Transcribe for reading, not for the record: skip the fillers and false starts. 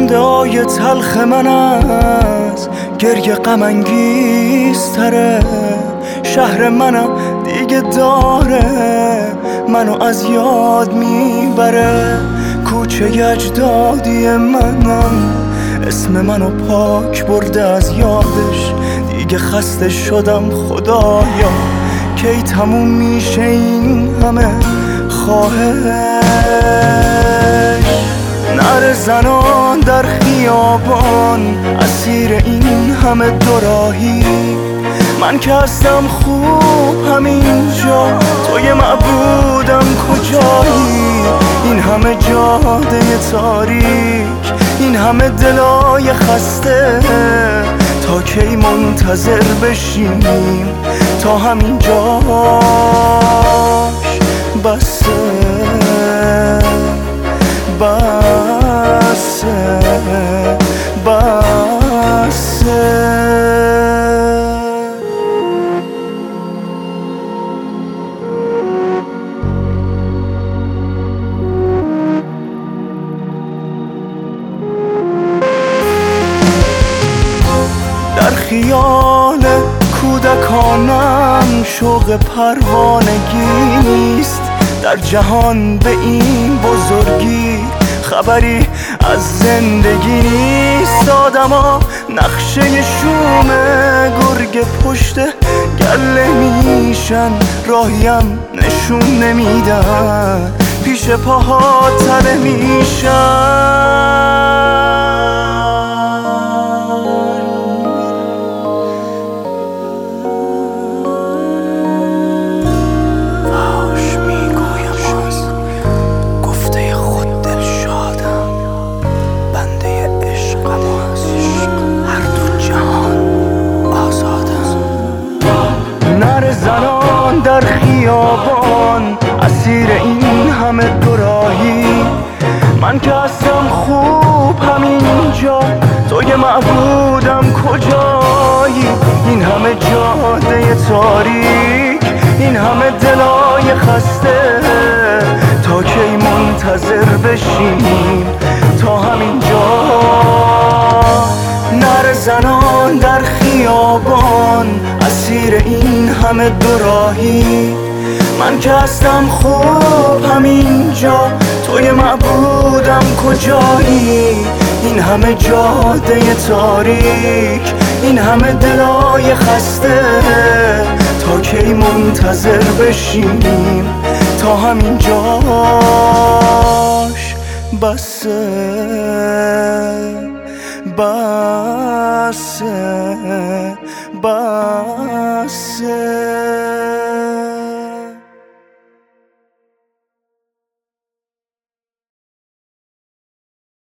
خنده‌های تلخ من از گریه غم انگیزتره. شهر منم دیگه داره منو از یاد میبره. کوچه اجدادی منم اسم منو پاک برده از یادش. دیگه خسته شدم خدایا کی تموم میشه این همه خواهش. نره زنان در خیابان اسیر این همه دوراهی. من که هستم خوب همینجا توی معبودم کجایی؟ این همه جاده تاریک این همه دلای خسته تا کی منتظر بشیم تا همین جاش بسه بسه بسه. در خیال کودکانم شوق پروانگی نیست. در جهان به این بزرگی خبری از زندگی نیست. آدما نقشه شوم گرگ پشت گله میشن راهیم نشون نمیدن پیش پاها تله میشن. زنان در خیابان اسیر این همه دوراهی. من که هستم خوب همینجا توی معبودم کجایی؟ این همه جاده تاریک این همه دلای خسته تا کی منتظر بشیم تا همین جا؟ نره زنان در خیابان اسیر این همه دوراهی. من که هستم خوب همینجا توی معبودم کجایی؟ این همه جاده تاریک این همه دلای خسته تا کی منتظر بشیم تا همین جاش بسه بسه بسه.